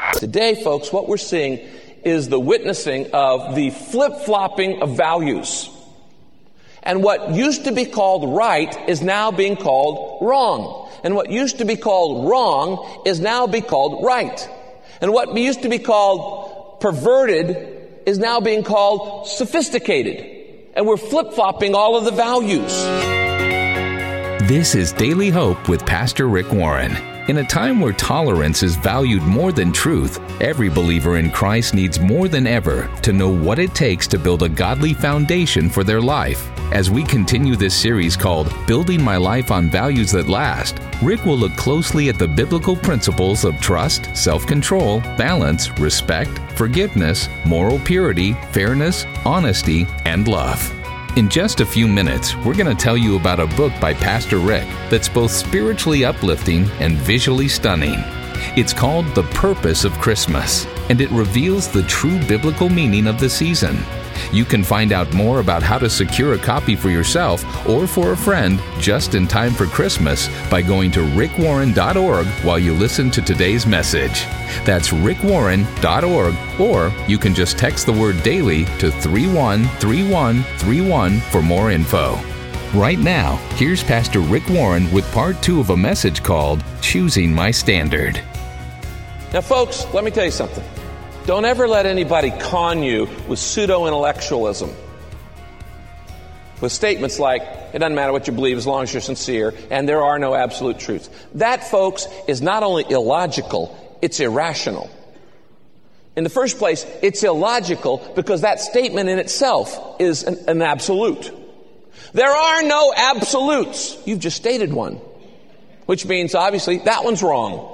Today, folks, what we're seeing is the witnessing of the flip-flopping of values. And what used to be called right is now being called wrong. And what used to be called wrong is now being called right. And what used to be called perverted is now being called sophisticated. And we're flip-flopping all of the values. This is Daily Hope with Pastor Rick Warren. In a time where tolerance is valued more than truth, every believer in Christ needs more than ever to know what it takes to build a godly foundation for their life. As we continue this series called Building My Life on Values That Last, Rick will look closely at the biblical principles of trust, self-control, balance, respect, forgiveness, moral purity, fairness, honesty, and love. In just a few minutes, we're going to tell you about a book by Pastor Rick that's both spiritually uplifting and visually stunning. It's called The Purpose of Christmas, and it reveals the true biblical meaning of the season. You can find out more about how to secure a copy for yourself or for a friend just in time for Christmas by going to rickwarren.org while you listen to today's message. That's rickwarren.org, or you can just text the word daily to 313131 for more info. Right now, here's Pastor Rick Warren with part 2 of a message called Choosing My Standard. Now, folks, let me tell you something. Don't ever let anybody con you with pseudo-intellectualism, with statements like, it doesn't matter what you believe as long as you're sincere, and there are no absolute truths. That, folks, is not only illogical, it's irrational. In the first place, it's illogical because that statement in itself is an absolute. There are no absolutes. You've just stated one, which means, obviously, that one's wrong.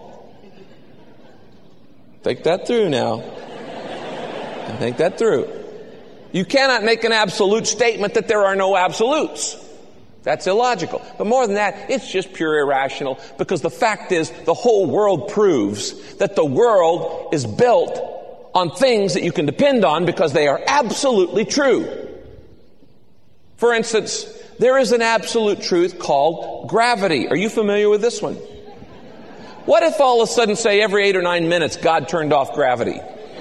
Think that through now. Think that through. You cannot make an absolute statement that there are no absolutes. That's illogical. But more than that, it's just pure irrational, because the fact is the whole world proves that the world is built on things that you can depend on because they are absolutely true. For instance, there is an absolute truth called gravity. Are you familiar with this one? What if all of a sudden, say, every 8 or 9 minutes, God turned off gravity?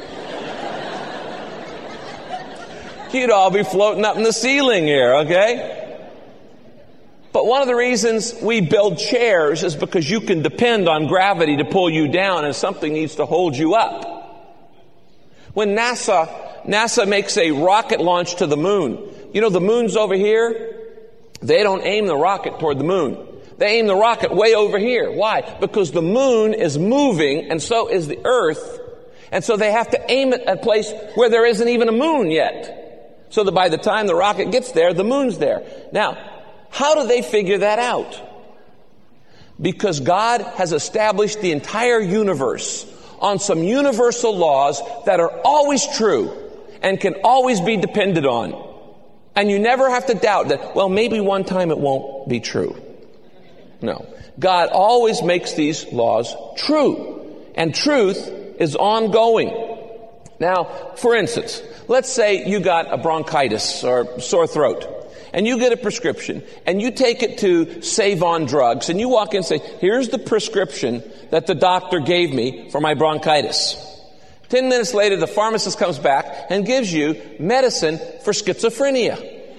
You'd all be floating up in the ceiling here, okay? But one of the reasons we build chairs is because you can depend on gravity to pull you down, and something needs to hold you up. When NASA makes a rocket launch to the moon, you know, the moon's over here. They don't aim the rocket toward the moon. They aim the rocket way over here. Why? Because the moon is moving, and so is the earth. And so they have to aim it at a place where there isn't even a moon yet, so that by the time the rocket gets there, the moon's there. Now, how do they figure that out? Because God has established the entire universe on some universal laws that are always true and can always be depended on. And you never have to doubt that, well, maybe one time it won't be true. No. God always makes these laws true. And truth is ongoing. Now, for instance, let's say you got a bronchitis or sore throat, and you get a prescription, and you take it to Save On Drugs, and you walk in and say, here's the prescription that the doctor gave me for my bronchitis. 10 minutes later, the pharmacist comes back and gives you medicine for schizophrenia.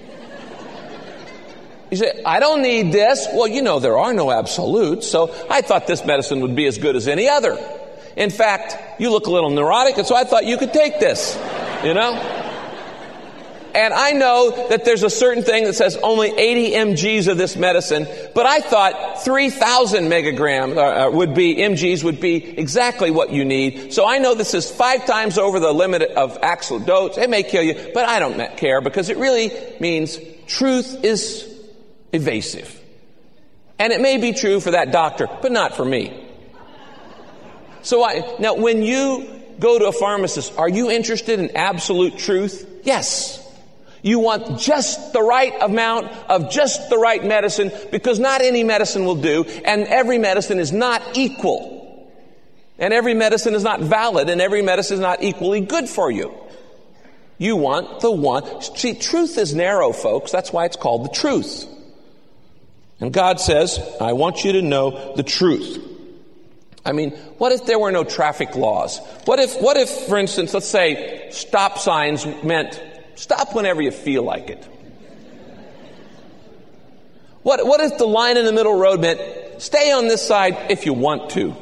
You say, I don't need this. Well, you know, there are no absolutes, so I thought this medicine would be as good as any other. In fact, you look a little neurotic, and so I thought you could take this, you know? And I know that there's a certain thing that says only 80 mgs of this medicine, but I thought 3,000 mgs would be exactly what you need. So I know this is 5 times over the limit of absolute dose. It may kill you, but I don't care, because it really means truth is evasive. And it may be true for that doctor, but not for me. So now when you go to a pharmacist, are you interested in absolute truth? Yes. You want just the right amount of just the right medicine, because not any medicine will do, and every medicine is not equal. And every medicine is not valid, and every medicine is not equally good for you. You want the one. See, truth is narrow, folks. That's why it's called the truth. And God says, I want you to know the truth. I mean, what if there were no traffic laws? What if, for instance, let's say stop signs meant stop whenever you feel like it? What if the line in the middle road meant stay on this side if you want to?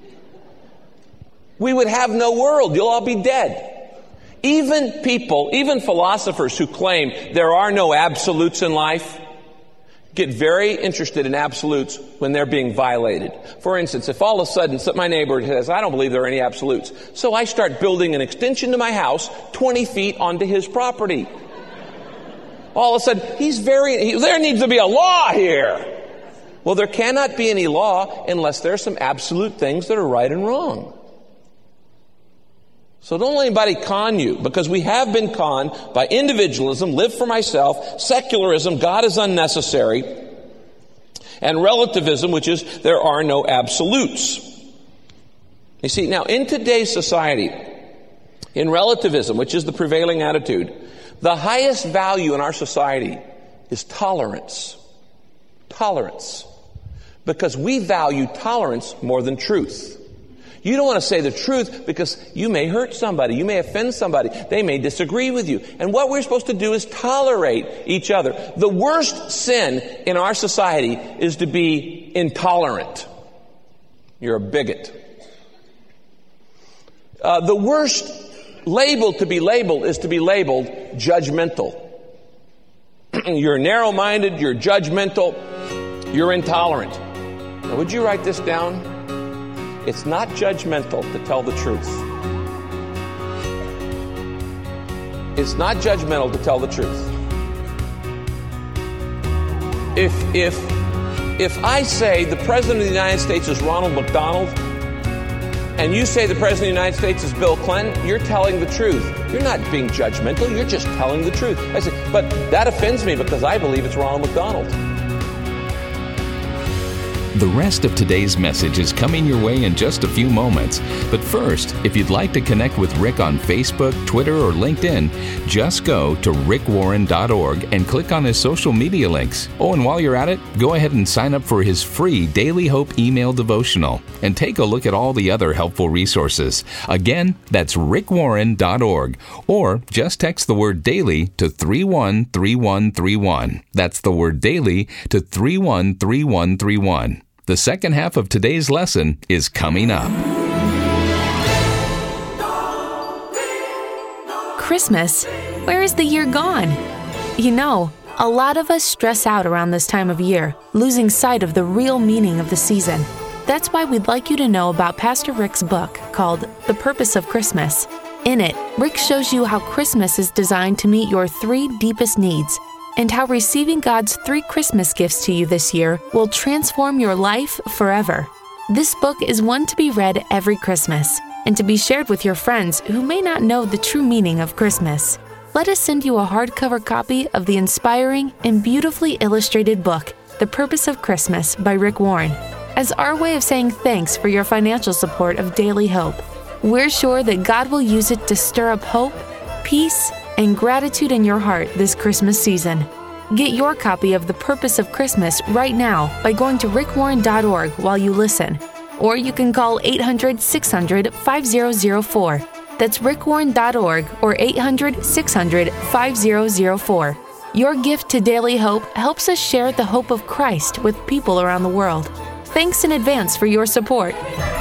We would have no world. You'll all be dead. Even philosophers who claim there are no absolutes in life get very interested in absolutes when they're being violated. For instance, if all of a sudden my neighbor says, I don't believe there are any absolutes, so I start building an extension to my house 20 feet onto his property. All of a sudden, there needs to be a law here. Well, there cannot be any law unless there are some absolute things that are right and wrong. So don't let anybody con you, because we have been conned by individualism, live for myself, secularism, God is unnecessary, and relativism, which is there are no absolutes. You see, now in today's society, in relativism, which is the prevailing attitude, the highest value in our society is tolerance. Tolerance. Because we value tolerance more than truth. You don't want to say the truth because you may hurt somebody. You may offend somebody. They may disagree with you. And what we're supposed to do is tolerate each other. The worst sin in our society is to be intolerant. You're a bigot. The worst label to be labeled is to be labeled judgmental. You're narrow-minded. You're judgmental. You're intolerant. Now, would you write this down? It's not judgmental to tell the truth. It's not judgmental to tell the truth. If I say the President of the United States is Ronald McDonald, and you say the President of the United States is Bill Clinton, you're telling the truth. You're not being judgmental, you're just telling the truth. I say, but that offends me because I believe it's Ronald McDonald. The rest of today's message is coming your way in just a few moments. But first, if you'd like to connect with Rick on Facebook, Twitter, or LinkedIn, just go to rickwarren.org and click on his social media links. Oh, and while you're at it, go ahead and sign up for his free Daily Hope email devotional and take a look at all the other helpful resources. Again, that's rickwarren.org, or just text the word daily to 313131. That's the word daily to 313131. The second half of today's lesson is coming up. Christmas? Where is the year gone? You know, a lot of us stress out around this time of year, losing sight of the real meaning of the season. That's why we'd like you to know about Pastor Rick's book called The Purpose of Christmas. In it, Rick shows you how Christmas is designed to meet your 3 deepest needs, and how receiving God's 3 Christmas gifts to you this year will transform your life forever. This book is one to be read every Christmas and to be shared with your friends who may not know the true meaning of Christmas. Let us send you a hardcover copy of the inspiring and beautifully illustrated book, The Purpose of Christmas by Rick Warren, as our way of saying thanks for your financial support of Daily Hope. We're sure that God will use it to stir up hope, peace, and gratitude in your heart this Christmas season. Get your copy of The Purpose of Christmas right now by going to rickwarren.org while you listen. Or you can call 800-600-5004. That's rickwarren.org or 800-600-5004. Your gift to Daily Hope helps us share the hope of Christ with people around the world. Thanks in advance for your support.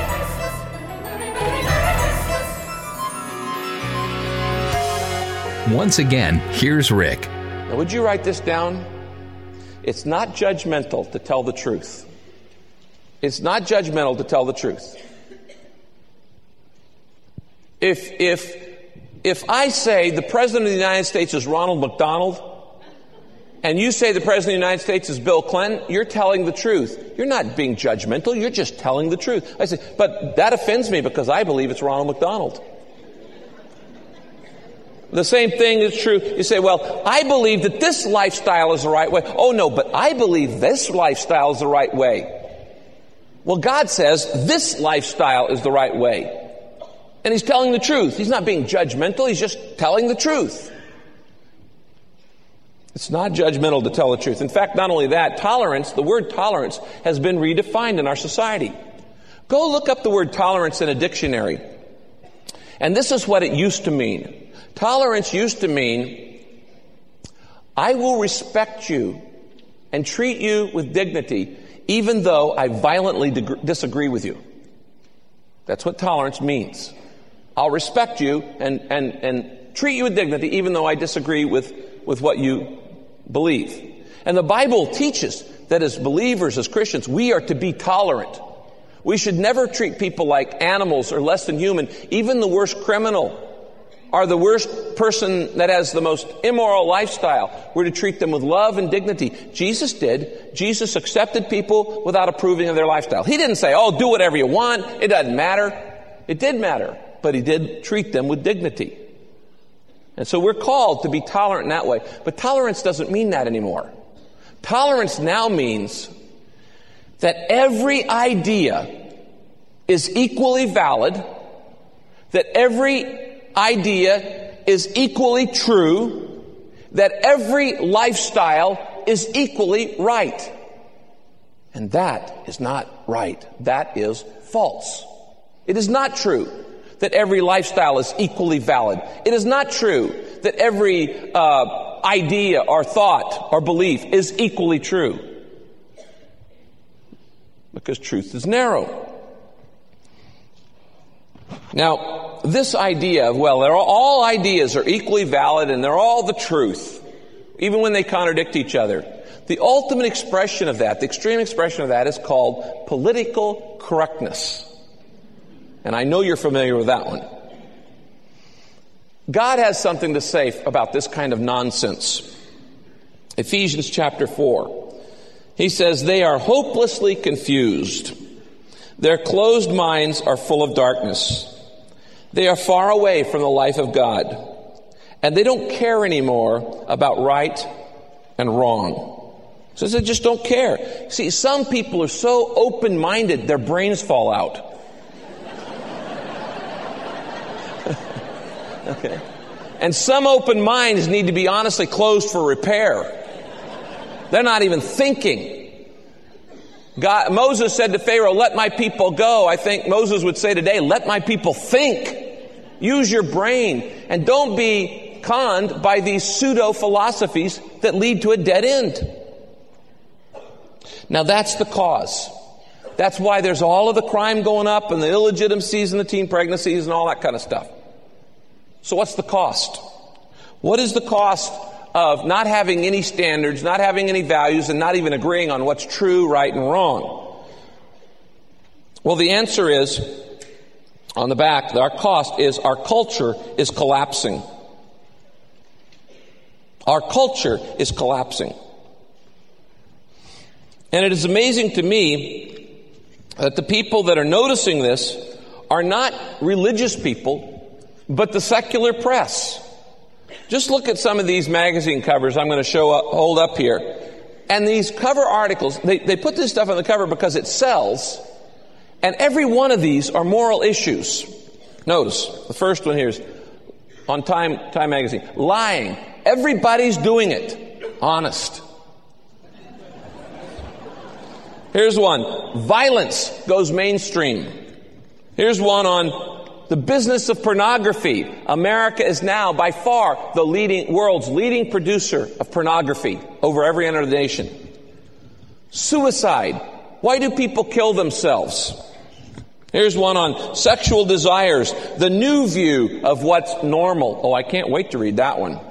Once again, here's Rick. Now, would you write this down? It's not judgmental to tell the truth. It's not judgmental to tell the truth. If I say the President of the United States is Ronald McDonald, and you say the President of the United States is Bill Clinton, you're telling the truth. You're not being judgmental, you're just telling the truth. I say, but that offends me because I believe it's Ronald McDonald. The same thing is true. You say, well, I believe that this lifestyle is the right way. Oh, no, but I believe this lifestyle is the right way. Well, God says this lifestyle is the right way. And He's telling the truth. He's not being judgmental. He's just telling the truth. It's not judgmental to tell the truth. In fact, not only that, tolerance, the word tolerance has been redefined in our society. Go look up the word tolerance in a dictionary. And this is what it used to mean. Tolerance used to mean, I will respect you and treat you with dignity, even though I violently disagree with you. That's what tolerance means. I'll respect you and treat you with dignity, even though I disagree with what you believe. And the Bible teaches that as believers, as Christians, we are to be tolerant. We should never treat people like animals or less than human. Even the worst criminal or the worst person that has the most immoral lifestyle, we're to treat them with love and dignity. Jesus did. Jesus accepted people without approving of their lifestyle. He didn't say, oh, do whatever you want. It doesn't matter. It did matter, but he did treat them with dignity. And so we're called to be tolerant in that way. But tolerance doesn't mean that anymore. Tolerance now means that every idea is equally valid, that every idea is equally true, that every lifestyle is equally right. And that is not right. That is false. It is not true that every lifestyle is equally valid. It is not true that every idea or thought or belief is equally true. Because truth is narrow. Now, this idea of, well, all ideas are equally valid and they're all the truth, even when they contradict each other. The ultimate expression of that, the extreme expression of that, is called political correctness. And I know you're familiar with that one. God has something to say about this kind of nonsense. Ephesians chapter 4. He says, they are hopelessly confused. Their closed minds are full of darkness. They are far away from the life of God. And they don't care anymore about right and wrong. So they just don't care. See, some people are so open-minded, their brains fall out. Okay. And some open minds need to be honestly closed for repair. They're not even thinking. Moses said to Pharaoh, let my people go. I think Moses would say today, let my people think. Use your brain. And don't be conned by these pseudo-philosophies that lead to a dead end. Now that's the cause. That's why there's all of the crime going up and the illegitimacies and the teen pregnancies and all that kind of stuff. So what's the cost? What is the cost of not having any standards, not having any values, and not even agreeing on what's true, right, and wrong? Well, the answer is, on the back, our cost is our culture is collapsing. Our culture is collapsing. And it is amazing to me that the people that are noticing this are not religious people, but the secular press. Just look at some of these magazine covers I'm going to hold up here. And these cover articles, they put this stuff on the cover because it sells. And every one of these are moral issues. Notice, the first one here is on Time magazine. Lying. Everybody's doing it. Honest. Here's one. Violence goes mainstream. Here's one on the business of pornography. America is now by far the world's leading producer of pornography over every other nation. Suicide. Why do people kill themselves? Here's one on sexual desires. The new view of what's normal. Oh, I can't wait to read that one.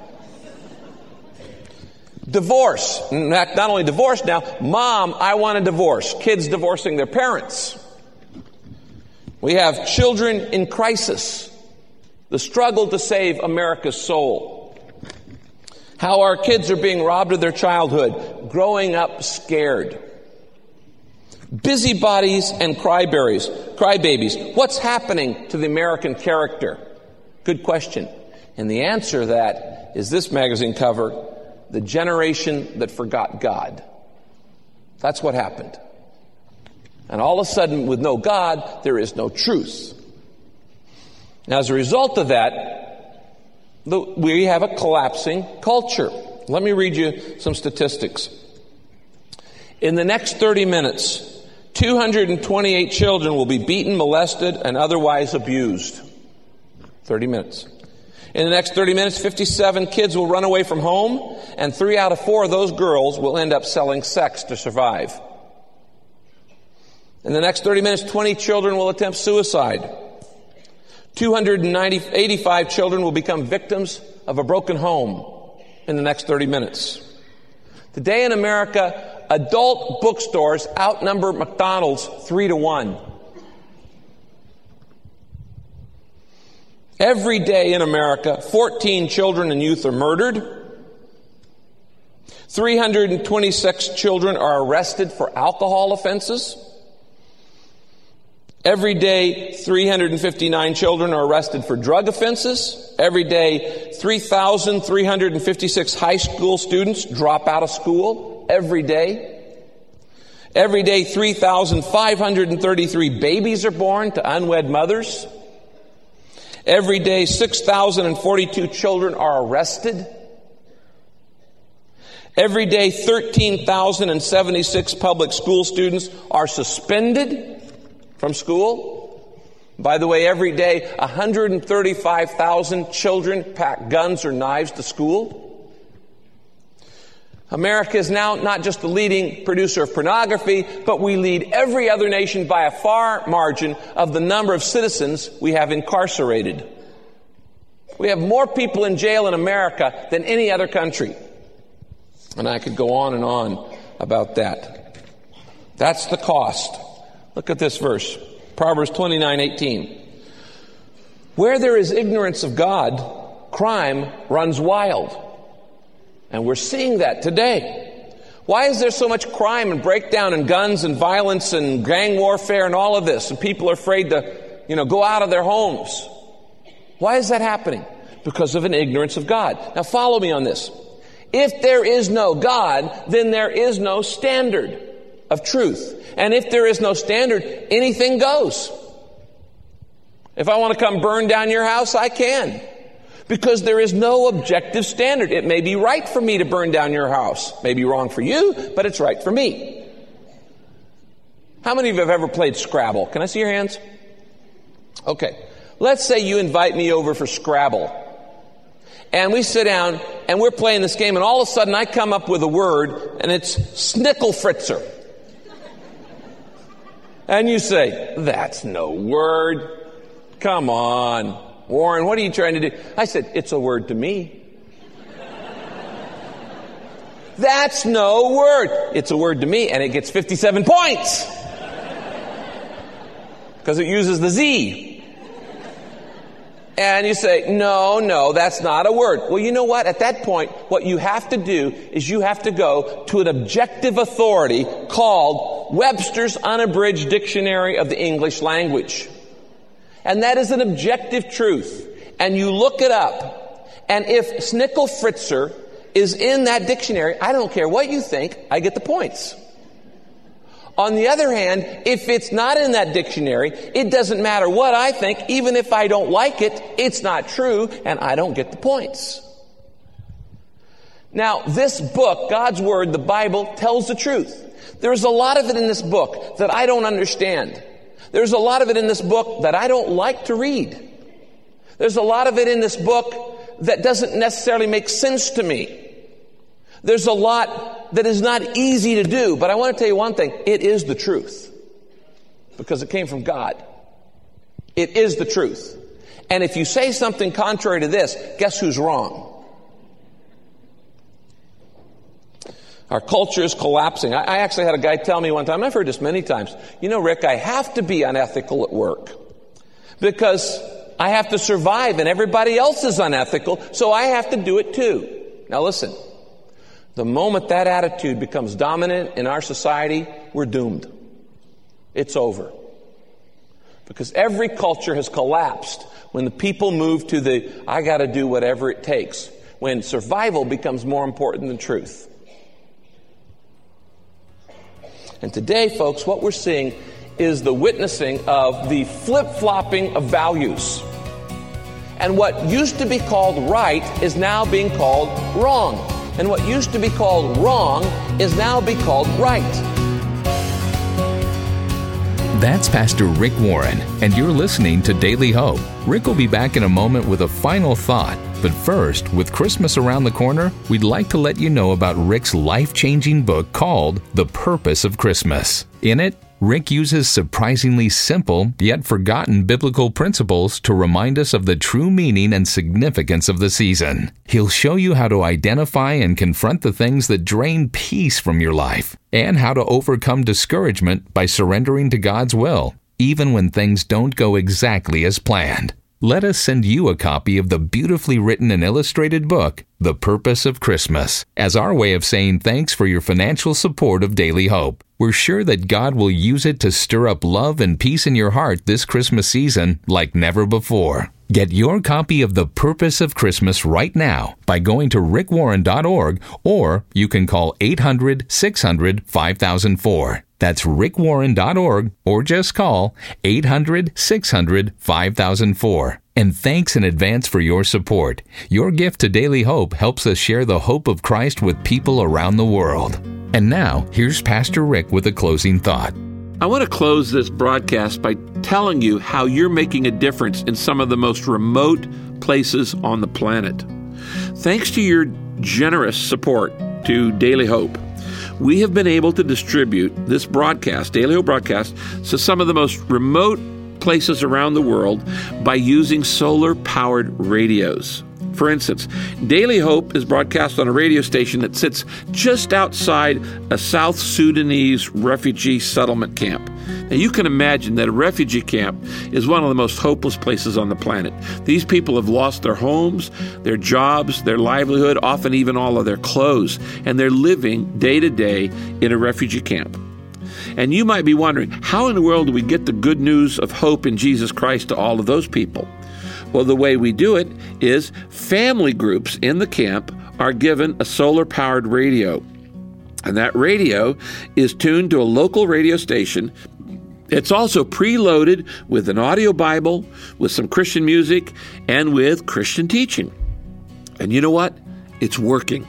Divorce. In fact, not only divorce now. Mom, I want a divorce. Kids divorcing their parents. We have children in crisis. The struggle to save America's soul. How our kids are being robbed of their childhood. Growing up scared. Busybodies and crybabies. What's happening to the American character? Good question. And the answer to that is this magazine cover, The Generation That Forgot God. That's what happened. And all of a sudden, with no God, there is no truth. Now, as a result of that, we have a collapsing culture. Let me read you some statistics. In the next 30 minutes, 228 children will be beaten, molested, and otherwise abused. 30 minutes. In the next 30 minutes, 57 kids will run away from home, and 3 out of 4 of those girls will end up selling sex to survive. In the next 30 minutes, 20 children will attempt suicide. 285 children will become victims of a broken home in the next 30 minutes. Today in America, adult bookstores outnumber McDonald's 3-1. Every day in America, 14 children and youth are murdered. 326 children are arrested for alcohol offenses. Every day, 359 children are arrested for drug offenses. Every day, 3,356 high school students drop out of school. Every day. Every day, 3,533 babies are born to unwed mothers. Every day, 6,042 children are arrested. Every day, 13,076 public school students are suspended from school. By the way, every day, 135,000 children pack guns or knives to school. America is now not just the leading producer of pornography, but we lead every other nation by a far margin of the number of citizens we have incarcerated. We have more people in jail in America than any other country. And I could go on and on about that. That's the cost. Look at this verse, Proverbs 29:18. Where there is ignorance of God, crime runs wild. And we're seeing that today. Why is there so much crime and breakdown and guns and violence and gang warfare and all of this? And people are afraid to, go out of their homes. Why is that happening? Because of an ignorance of God. Now follow me on this. If there is no God, then there is no standard of truth. And if there is no standard, anything goes. If I want to come burn down your house, I can. Because there is no objective standard. It may be right for me to burn down your house. May be wrong for you, but it's right for me. How many of you have ever played Scrabble? Can I see your hands? Okay. Let's say you invite me over for Scrabble. And we sit down and we're playing this game, and all of a sudden I come up with a word, and it's Snickelfritzer. And you say, that's no word. Come on. Warren, what are you trying to do? I said, it's a word to me. That's no word. It's a word to me, and it gets 57 points. Because it uses the Z. And you say, no, that's not a word. Well, you know what? At that point, what you have to do is you have to go to an objective authority called Webster's Unabridged Dictionary of the English Language. And that is an objective truth. And you look it up. And if Snickelfritzer is in that dictionary, I don't care what you think, I get the points. On the other hand, if it's not in that dictionary, it doesn't matter what I think. Even if I don't like it, it's not true, and I don't get the points. Now, this book, God's Word, the Bible, tells the truth. There's a lot of it in this book that I don't understand. There's a lot of it in this book that I don't like to read. There's a lot of it in this book that doesn't necessarily make sense to me. There's a lot that is not easy to do, but I want to tell you one thing. It is the truth. Because it came from God. It is the truth. And if you say something contrary to this, guess who's wrong? Our culture is collapsing. I actually had a guy tell me one time, I've heard this many times, Rick, I have to be unethical at work because I have to survive and everybody else is unethical, so I have to do it too. Now listen, the moment that attitude becomes dominant in our society, we're doomed. It's over. Because every culture has collapsed when the people move to the, I got to do whatever it takes, when survival becomes more important than truth. And today, folks, what we're seeing is the witnessing of the flip-flopping of values. And what used to be called right is now being called wrong. And what used to be called wrong is now being called right. That's Pastor Rick Warren, and you're listening to Daily Hope. Rick will be back in a moment with a final thought. But first, with Christmas around the corner, we'd like to let you know about Rick's life-changing book called The Purpose of Christmas. In it, Rick uses surprisingly simple yet forgotten biblical principles to remind us of the true meaning and significance of the season. He'll show you how to identify and confront the things that drain peace from your life, and how to overcome discouragement by surrendering to God's will, even when things don't go exactly as planned. Let us send you a copy of the beautifully written and illustrated book, The Purpose of Christmas, as our way of saying thanks for your financial support of Daily Hope. We're sure that God will use it to stir up love and peace in your heart this Christmas season like never before. Get your copy of The Purpose of Christmas right now by going to rickwarren.org, or you can call 800-600-5004. That's rickwarren.org, or just call 800-600-5004. And thanks in advance for your support. Your gift to Daily Hope helps us share the hope of Christ with people around the world. And now, here's Pastor Rick with a closing thought. I want to close this broadcast by telling you how you're making a difference in some of the most remote places on the planet. Thanks to your generous support to Daily Hope, we have been able to distribute this broadcast, Daily Hope broadcast, to some of the most remote places around the world by using solar-powered radios. For instance, Daily Hope is broadcast on a radio station that sits just outside a South Sudanese refugee settlement camp. Now, you can imagine that a refugee camp is one of the most hopeless places on the planet. These people have lost their homes, their jobs, their livelihood, often even all of their clothes, and they're living day to day in a refugee camp. And you might be wondering, how in the world do we get the good news of hope in Jesus Christ to all of those people? Well, the way we do it is family groups in the camp are given a solar-powered radio. And that radio is tuned to a local radio station. It's also preloaded with an audio Bible, with some Christian music, and with Christian teaching. And you know what? It's working.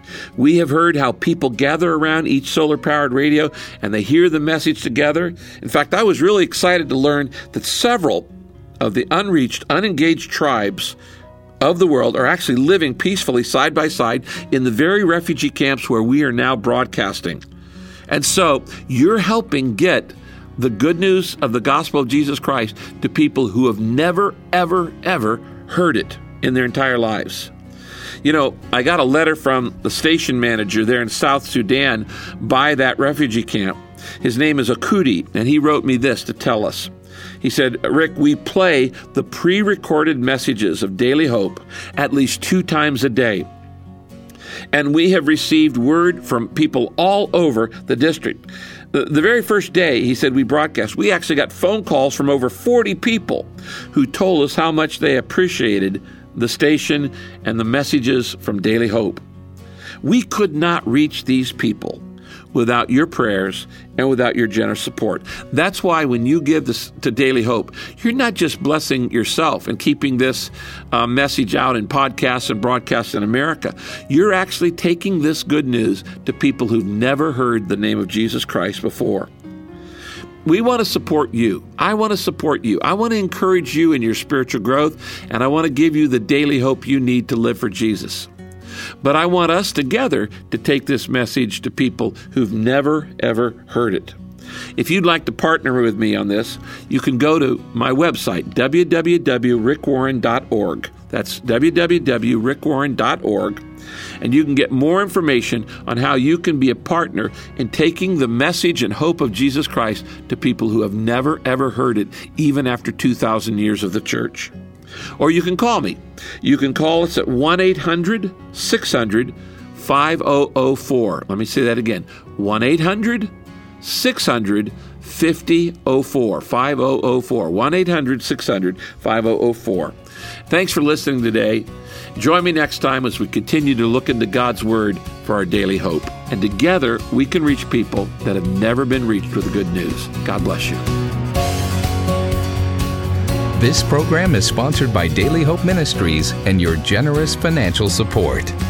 We have heard how people gather around each solar-powered radio and they hear the message together. In fact, I was really excited to learn that several of the unreached, unengaged tribes of the world are actually living peacefully side by side in the very refugee camps where we are now broadcasting. And so you're helping get the good news of the gospel of Jesus Christ to people who have never, ever, ever heard it in their entire lives. You know, I got a letter from the station manager there in South Sudan by that refugee camp. His name is Akudi, and he wrote me this to tell us. He said, Rick, we play the pre-recorded messages of Daily Hope at least 2 times a day. And we have received word from people all over the district. The very first day, he said, we broadcast, we actually got phone calls from over 40 people who told us how much they appreciated the station and the messages from Daily Hope. We could not reach these people without your prayers and without your generous support. That's why when you give this to Daily Hope, you're not just blessing yourself and keeping this message out in podcasts and broadcasts in America. You're actually taking this good news to people who've never heard the name of Jesus Christ before. We want to support you. I want to support you. I want to encourage you in your spiritual growth, and I want to give you the daily hope you need to live for Jesus. But I want us together to take this message to people who've never, ever heard it. If you'd like to partner with me on this, you can go to my website, www.rickwarren.org. That's www.rickwarren.org. And you can get more information on how you can be a partner in taking the message and hope of Jesus Christ to people who have never, ever heard it, even after 2,000 years of the church. Or you can call me. You can call us at 1-800-600-5004. Let me say that again. 1-800-600-5004. 5004. 1-800-600-5004. Thanks for listening today. Join me next time as we continue to look into God's Word for our daily hope. And together we can reach people that have never been reached with the good news. God bless you. This program is sponsored by Daily Hope Ministries and your generous financial support.